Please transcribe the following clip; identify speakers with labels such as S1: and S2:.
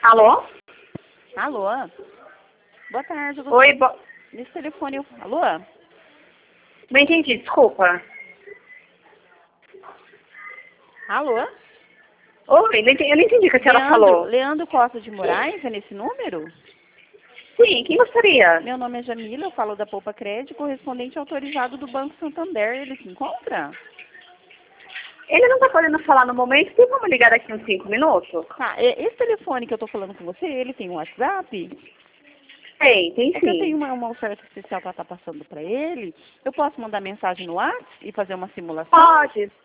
S1: Alô?
S2: Alô? Boa tarde.
S1: Oi,
S2: Nesse telefone eu... Alô?
S1: não entendi, desculpa.
S2: Alô?
S1: Oi, eu não entendi o que a senhora falou.
S2: Leandro Costa de Moraes, é nesse número?
S1: Sim, quem gostaria?
S2: Meu nome é Jamila, eu falo da Poupa Crédito, correspondente autorizado do Banco Santander. Ele se encontra?
S1: Ele não está podendo falar no momento, tem como ligar daqui uns 5 minutos?
S2: Tá, esse telefone que eu tô falando com você, ele tem um WhatsApp?
S1: Tem
S2: É que eu tenho
S1: sim.
S2: uma oferta especial para estar passando para ele. Eu posso mandar mensagem no WhatsApp e fazer uma simulação?
S1: Pode.